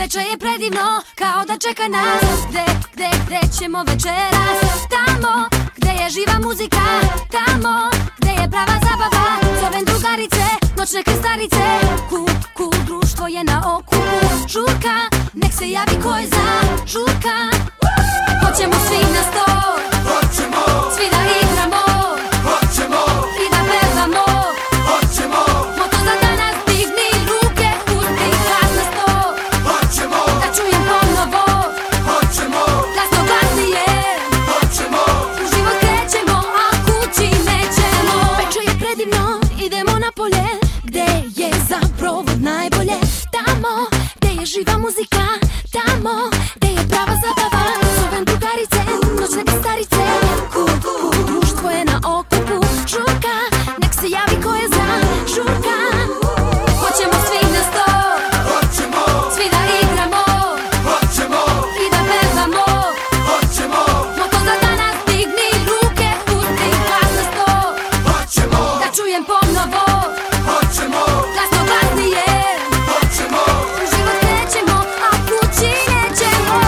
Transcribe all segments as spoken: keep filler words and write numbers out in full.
Večer je predivno, kao da čeka nas. Gde, gde, gde ćemo večeras? Tamo, gde je živa muzika. Tamo, gde je prava zabava. Zovem drugarice, noćne krstarice. Ku, ku, društvo je na okupu. Žurka, nek se javi ko je za. Žurka, hoćemo svi na sto. Hoćemo, svi da igramo. hoćemo, i da pevamo. hoćemo, Moto za danas, digni ruke, uzmi glas na sto. hoćemo, Da čujem ponovo, hoćemo, glasno glasnije. hoćemo, U život krećemo, a kući nećemo. Večer je predivno, idemo na polje. Gde je za provod najbolje? Tamo, gde je živa muzika. Tamo, gde je prava zabava. Zovem drugarice, noćne krstarice. Ku, ku, društvo je na okupu. Žurka, nek se javi ko je za. Žurka, hoćemo svi na sto. hoćemo, Svi da igramo hoćemo, i da pevamo. hoćemo, Moto za danas, digni ruke, uzmi glas na sto. hoćemo, Da čujem ponovo, hoćemo, glasno glasnije. hoćemo, U život krećemo, a kući nećemo.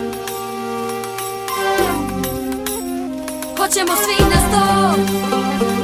Hoćemo svi na sto.